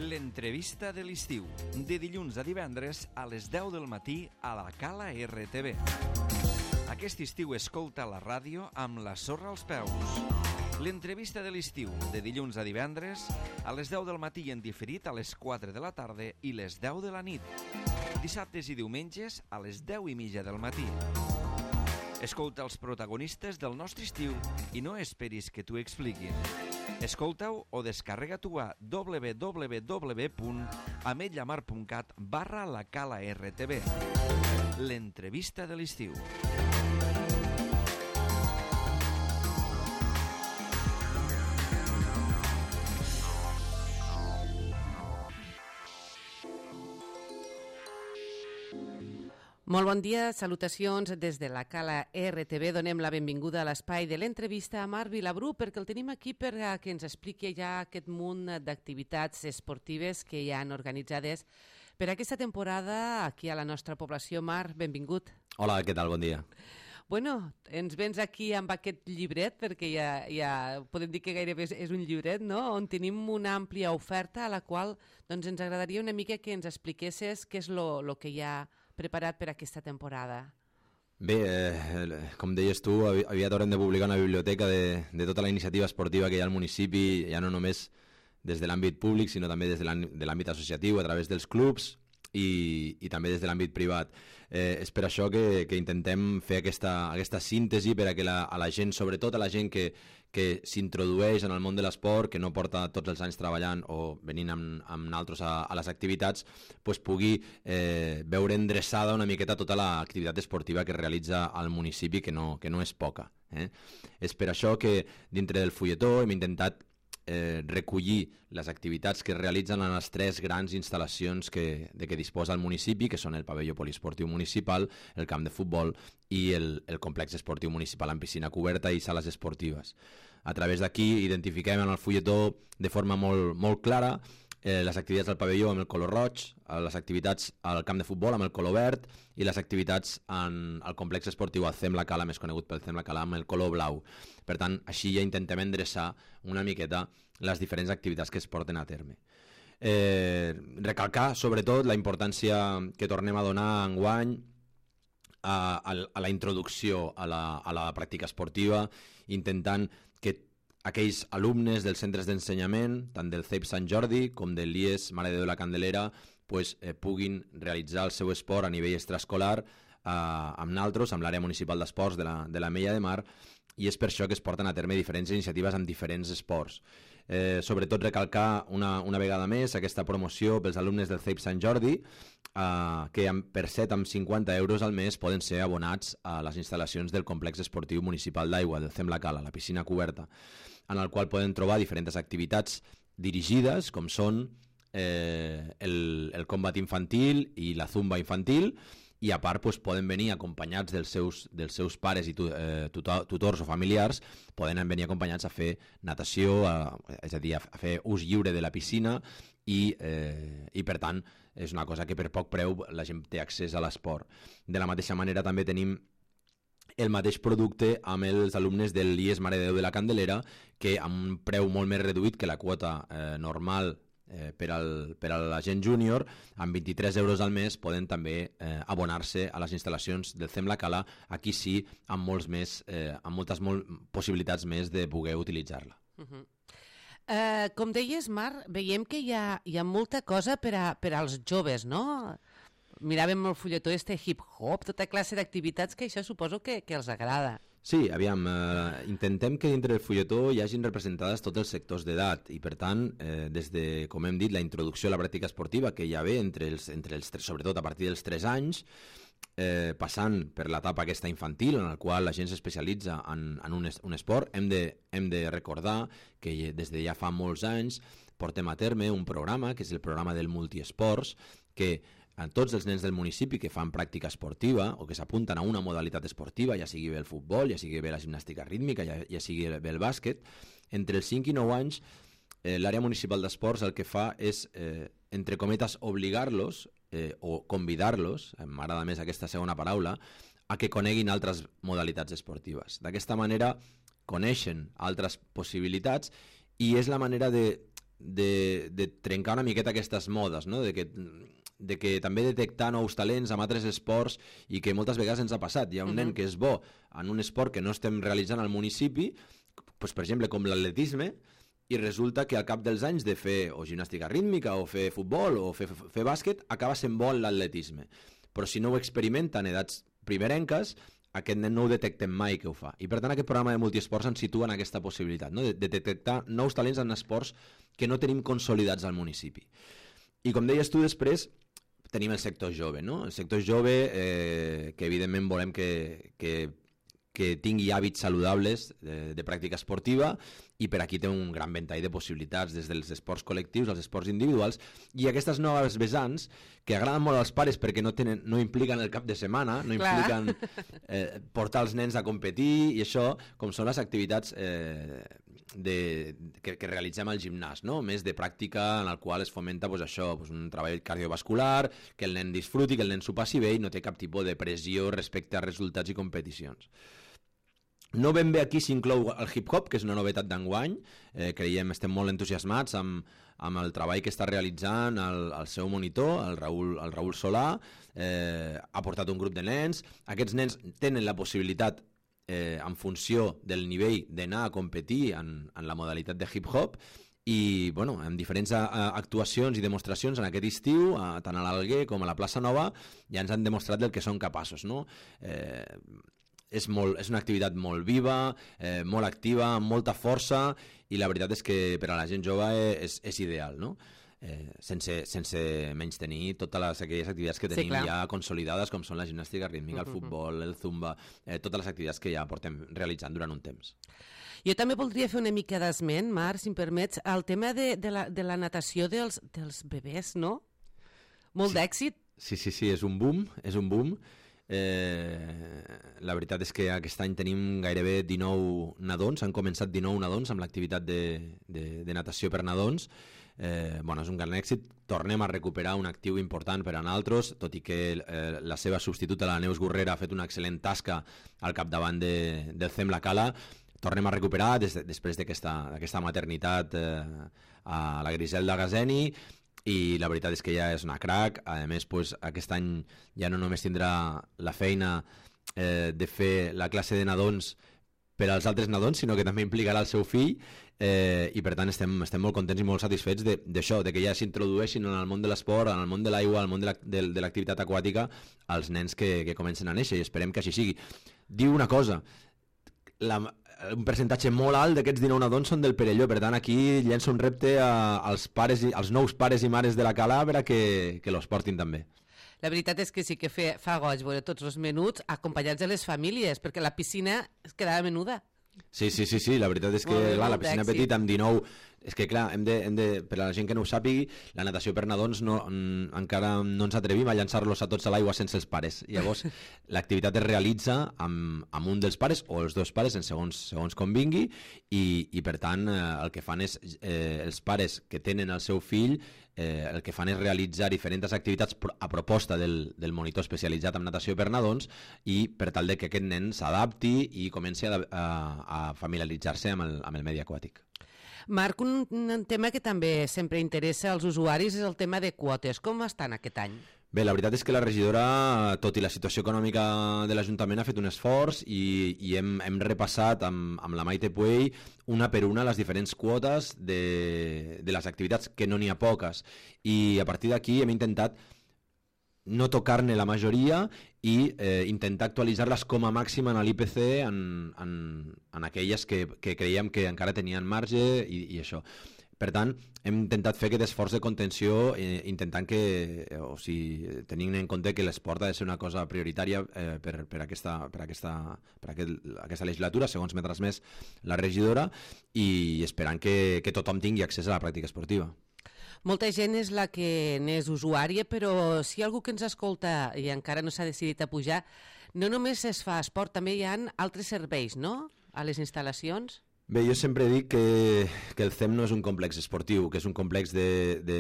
L'entrevista de l'estiu, de dilluns a divendres a les 10 del matí a la Cala RTV. Aquest estiu escolta la ràdio amb la sorra als peus. L'entrevista de l'estiu, de dilluns a divendres a les 10 del matí i en diferit a les 4 de la tarda i les 10 de la nit. Dissabtes i diumenges a les 10:30 del matí. Escolta els protagonistes del nostre estiu i no esperis que t'ho expliquin. Escolta-ho o descarrega-t'ho a www.ametlllamar.cat/la Cala RTV. L'entrevista de l'estiu. Molt bon dia, salutacions des de la Cala RTV. Donem la benvinguda a l'espai de l'entrevista a Marc Vilabrú perquè el tenim aquí perquè ens expliqui ja aquest munt d'activitats esportives que hi han organitzades per aquesta temporada aquí a la nostra població. Marc, benvingut. Hola, què tal? Bon dia. Bueno, ens vens aquí amb aquest llibret, perquè ja podem dir que gairebé és un llibret, no?, on tenim una àmplia oferta a la qual doncs, ens agradaria una mica que ens expliquessis què és el que hi ha preparat per aquesta temporada. Bé, com deies tu, aviat haurem de publicar una biblioteca de tota la iniciativa esportiva que hi ha al municipi, ja no només des de l'àmbit públic, sinó també des de l'àmbit associatiu, a través dels clubs, i també des de l'àmbit privat. És per això que intentem fer aquesta síntesi per a que a la gent, sobretot a la gent que s'introdueix en el món de l'esport, que no porta tots els anys treballant o venint amb naltros a les activitats, pues pugui veure endreçada una miqueta tota l'activitat esportiva que realitza al municipi, que no és poca. És per això que dintre del fulletó hem intentat recollir les activitats que es realitzen en les 3 grans instal·lacions de què disposa el municipi, que són el pavelló poliesportiu municipal, el camp de futbol i el complex esportiu municipal amb piscina coberta i sales esportives. A través d'aquí identifiquem en el fulletó de forma molt clara les activitats del pavelló amb el color roig, les activitats al camp de futbol amb el color verd i les activitats al complex esportiu al CEM La Cala, més conegut pel CEM La Cala, amb el color blau. Per tant, així ja intentem endreçar una miqueta les diferents activitats que es porten a terme. Recalcar, sobretot, la importància que tornem a donar enguany a la introducció a la pràctica esportiva, intentant que aquells alumnes dels centres d'ensenyament, tant del CEIP Sant Jordi com del l'IES Mare de Déu de la Candelera, puguin realitzar el seu esport a nivell extraescolar amb naltros, amb l'àrea municipal d'esports de l'Ametlla de Mar, i és per això que es porten a terme diferents iniciatives amb diferents esports. Sobretot recalcar una vegada més aquesta promoció pels alumnes del CEIP Sant Jordi, que per 7,50 euros al mes poden ser abonats a les instal·lacions del complex esportiu municipal d'aigua, del CEM La Cala, la piscina coberta, en el qual poden trobar diferents activitats dirigides, com són el combat infantil i la zumba infantil, i a part poden venir acompanyats dels seus pares i tutors o familiars, poden venir acompanyats a fer natació, és a dir, a fer ús lliure de la piscina, i per tant és una cosa que per poc preu la gent té accés a l'esport. De la mateixa manera també tenim el mateix producte amb els alumnes del l'IES Mare de Déu de la Candelera, que amb un preu molt més reduït que la quota normal per a la gent júnior, amb 23 euros al mes poden també abonar-se a les instal·lacions del CEM La Cala, aquí sí, amb moltes possibilitats més de poder utilitzar-la. Com deies, Marc, veiem que hi ha molta cosa per als joves, no? Miràvem el fulletó hip-hop, tota classe d'activitats que això suposo que els agrada. Sí, aviam, intentem que dintre del fulletó hi hagin representades tots els sectors d'edat i, per tant, des de, com hem dit, la introducció a la pràctica esportiva, que ja ve sobretot a partir dels 3 anys, passant per l'etapa aquesta infantil, en la qual la gent s'especialitza en un esport. Hem de recordar que des de ja fa molts anys portem a terme un programa, que és el programa del multiesports, que a tots els nens del municipi que fan pràctica esportiva o que s'apunten a una modalitat esportiva, ja sigui bé el futbol, ja sigui bé la gimnàstica rítmica, ja sigui bé el bàsquet, entre els 5 i 9 anys l'àrea municipal d'esports el que fa és, entre cometes, obligar-los o convidar-los, m'agrada més aquesta segona paraula, a que coneguin altres modalitats esportives. D'aquesta manera coneixen altres possibilitats i és la manera de de trencar una miqueta aquestes modes, no? De que també detectar nous talents amb altres esports i que moltes vegades ens ha passat. Hi ha un nen que és bo en un esport que no estem realitzant al municipi, doncs, per exemple, com l'atletisme, i resulta que al cap dels anys de fer o gimnàstica rítmica o fer futbol o fer bàsquet acaba sent bo en l'atletisme. Però si no ho experimenta en edats primerenques, aquest nen no ho detectem mai que ho fa. I per tant aquest programa de multiesports ens situa en aquesta possibilitat, no? de detectar nous talents en esports que no tenim consolidats al municipi. I com deies tu després, tenim el sector jove, no? El sector jove que evidentment volem que tingui hàbits saludables de pràctica esportiva, i per aquí té un gran ventall de possibilitats, des dels esports col·lectius als esports individuals, i aquestes noves vessants que agraden molt als pares perquè no impliquen el cap de setmana, no impliquen portar els nens a competir, i això, com són les activitats que realitzem al gimnàs, no? Més de pràctica en el qual es fomenta un treball cardiovascular, que el nen disfruti, que el nen s'ho passi bé i no té cap tipus de pressió respecte a resultats i competicions. No ben bé aquí s'inclou el hip-hop, que és una novetat d'enguany. Estem molt entusiasmats amb el treball que està realitzant el seu monitor, el Raül Solà. Ha portat un grup de nens. Aquests nens tenen la possibilitat, en funció del nivell, d'anar a competir en la modalitat de hip-hop, i en diferents actuacions i demostracions en aquest estiu, tant a l'Alguer com a la Plaça Nova, ja ens han demostrat del que són capaços, no? És una activitat molt viva, molt activa, amb molta força, i la veritat és que per a la gent jove és ideal, no? Sense menystenir totes aquelles activitats que tenim ja consolidades, com són la gimnàstica rítmica, el futbol, el zumba, totes les activitats que ja portem realitzant durant un temps. Jo també voldria fer una mica d'esment, Marc, si em permets, el tema de la natació dels bebès, no? Molt d'èxit. Sí, és un boom. La veritat és que aquest any tenim gairebé 19 nadons, han començat 19 nadons amb l'activitat de natació per nadons. És un gran èxit. Tornem a recuperar un actiu important per a nosaltres, tot i que la seva substituta, la Neus Gurrera, ha fet una excel·lent tasca al capdavant del CEM La Cala. Tornem a recuperar després d'aquesta maternitat a la Griselda Gazeni, i la veritat és que ja és una crac. A més, aquest any ja no només tindrà la feina de fer la classe de nadons per als altres nadons, sinó que també implicarà el seu fill, i per tant estem molt contents i molt satisfets d'això, de que ja s'introdueixin en el món de l'esport, en el món de l'aigua, en el món de l'activitat aquàtica, els nens que comencen a néixer, i esperem que així sigui. Diu una cosa, un percentatge molt alt d'aquests 19 nadons són del Perelló, per tant aquí llença un repte als nous pares i mares de la Cala a veure que los portin també. La veritat és que sí que fa goig veure tots els menuts acompanyats de les famílies, perquè la piscina es quedava menuda. Sí, la veritat és que la piscina petita amb 19... És que clar, per a la gent que no ho sàpigui, la natació per nadons encara no ens atrevim a llançar-los a tots a l'aigua sense els pares. Llavors, l'activitat es realitza amb un dels pares o els dos pares, segons com vingui, i per tant el que fan és, els pares que tenen el seu fill, el que fan és realitzar diferents activitats a proposta del monitor especialitzat en natació per nadons, i per tal de que aquest nen s'adapti i comenci a familiaritzar-se amb el medi aquàtic. Marc, un tema que també sempre interessa als usuaris és el tema de quotes. Com estan aquest any? Bé, la veritat és que la regidora, tot i la situació econòmica de l'Ajuntament, ha fet un esforç i hem repassat amb la Maite Puey una per una les diferents quotes de les activitats, que no n'hi ha poques. I a partir d'aquí hem intentat no tocar-ne la majoria i intentar actualitzar-les com a màxim en l'IPC en aquelles que creiem que encara tenien marge i això. Per tant, hem intentat fer aquest esforç de contenció intentant tenint en compte que l'esport ha de ser una cosa prioritària per aquesta legislatura, segons m'ha transmès la regidora, i esperant que tothom tingui accés a la pràctica esportiva. Molta gent és la que n'és usuària, però si hi ha algú que ens escolta i encara no s'ha decidit a pujar, no només es fa esport, també hi ha altres serveis, no?, a les instal·lacions. Bé, jo sempre dic que el CEM no és un complex esportiu, que és un complex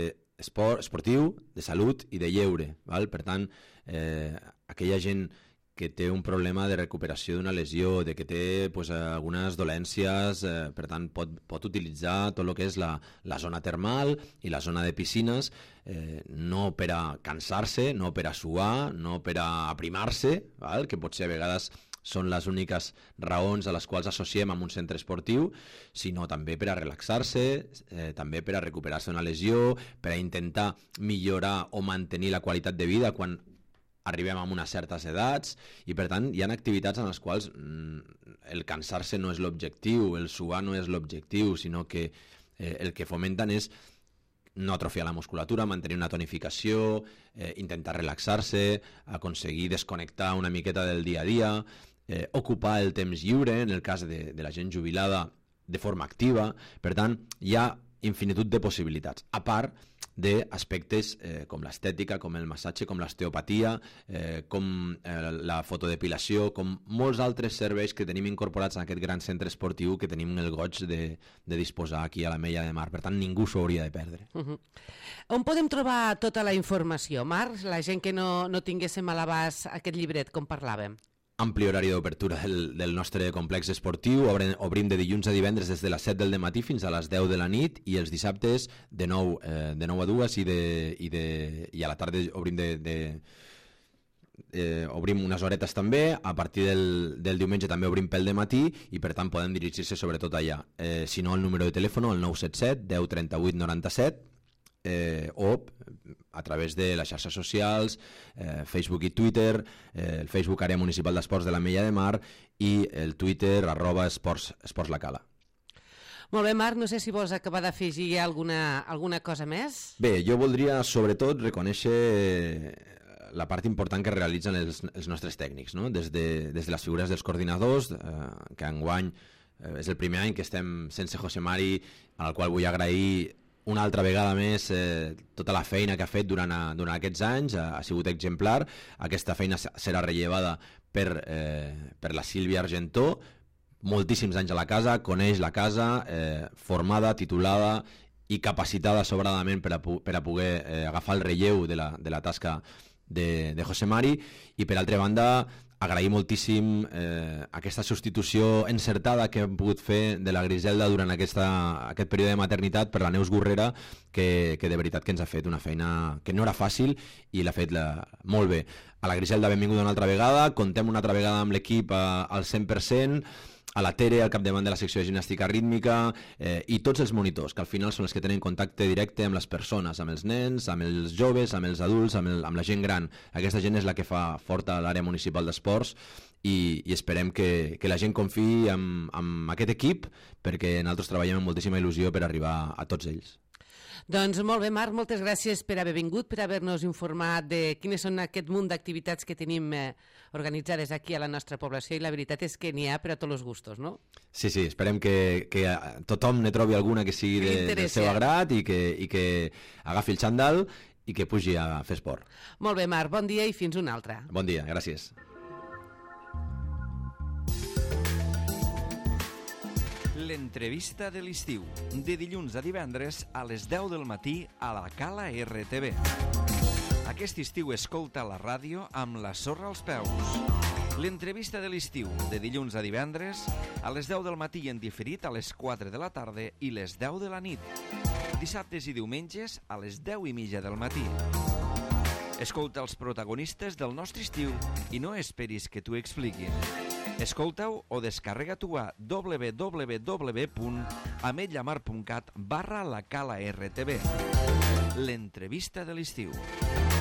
esportiu, de salut i de lleure. Val? Per tant, aquella gent que té un problema de recuperació d'una lesió, de que té algunes dolències, per tant pot utilitzar tot el que és la zona termal i la zona de piscines, no per a cansar-se, no per a suar, no per a aprimar-se, que potser a vegades són les úniques raons a les quals associem amb un centre esportiu, sinó també per a relaxar-se, també per a recuperar-se una lesió, per a intentar millorar o mantenir la qualitat de vida quan arribem a unes certes edats, i per tant hi ha activitats en les quals el cansar-se no és l'objectiu, el suar no és l'objectiu, sinó que el que fomenten és no atrofiar la musculatura, mantenir una tonificació, intentar relaxar-se, aconseguir desconnectar una miqueta del dia a dia, ocupar el temps lliure, en el cas de la gent jubilada, de forma activa. Per tant, hi ha infinitud de possibilitats, a part d'aspectes com l'estètica, com el massatge, com l'osteopatia, com la fotodepilació, com molts altres serveis que tenim incorporats en aquest gran centre esportiu que tenim el goig de disposar aquí a l'Ametlla de Mar. Per tant, ningú s'ho hauria de perdre. On podem trobar tota la informació, Marc? La gent que no tinguéssim a l'abast aquest llibret, com parlàvem. Ampli horari d'obertura del nostre complex esportiu. Obrim de dilluns a divendres des de les 7 del matí fins a les 10 de la nit, i els dissabtes de 9 a 2 i a la tarda obrim unes horetes també. A partir del diumenge també obrim pel dematí, i per tant poden dirigir-se sobretot allà. Si no, el número de telèfon, el 977 10 38 97, o a través de les xarxes socials, Facebook i Twitter, el Facebook Àrea Municipal d'Esports de l'Ametlla de Mar i el Twitter @esports.lacala. Molt bé, Marc, no sé si vols acabar d'afegir alguna cosa més. Bé, jo voldria sobretot reconèixer la part important que realitzen els nostres tècnics, no? Des de les figures dels coordinadors, que enguany és el primer any que estem sense José Mari, al qual vull agrair una altra vegada més tota la feina que ha fet durant aquests anys. Ha sigut exemplar. Aquesta feina serà rellevada per la Sílvia Argentó, moltíssims anys a la casa, coneix la casa, formada, titulada i capacitada sobradament per a poder agafar el relleu de la tasca de José Mari. I per altra banda, agrair moltíssim aquesta substitució encertada que hem pogut fer de la Griselda durant aquest període de maternitat per la Neus Gurrera, que de veritat que ens ha fet una feina que no era fàcil i l'ha fet molt bé. A la Griselda, benvinguda una altra vegada. Contem una altra vegada amb l'equip al 100%, a la Tere, al capdavant de la secció de gimnàstica rítmica, i tots els monitors, que al final són els que tenen contacte directe amb les persones, amb els nens, amb els joves, amb els adults, amb la gent gran. Aquesta gent és la que fa forta l'àrea municipal d'esports, i esperem que la gent confiï en aquest equip, perquè nosaltres treballem amb moltíssima il·lusió per arribar a tots ells. Doncs molt bé, Marc, moltes gràcies per haver vingut, per haver-nos informat de quines són aquest munt d'activitats que tenim organitzades aquí a la nostra població, i la veritat és que n'hi ha per a tots els gustos, no? Sí, esperem que tothom ne trobi alguna que sigui del seu agrat i que agafi el xandall i que pugi a fer esport. Molt bé, Marc, bon dia i fins un altre. Bon dia, gràcies. L'entrevista de l'estiu, de dilluns a divendres a les 10 del matí a la Cala RTV. Aquest estiu escolta la ràdio amb la sorra als peus. L'entrevista de l'estiu, de dilluns a divendres a les 10 del matí i en diferit a les 4 de la tarda i les 10 de la nit. Dissabtes i diumenges a les 10:30 del matí. Escolta els protagonistes del nostre estiu i no esperis que t'ho expliquin. Escolta-ho o descarrega-t'ho a www.ametllamar.cat/la Cala RTV. L'entrevista de l'estiu.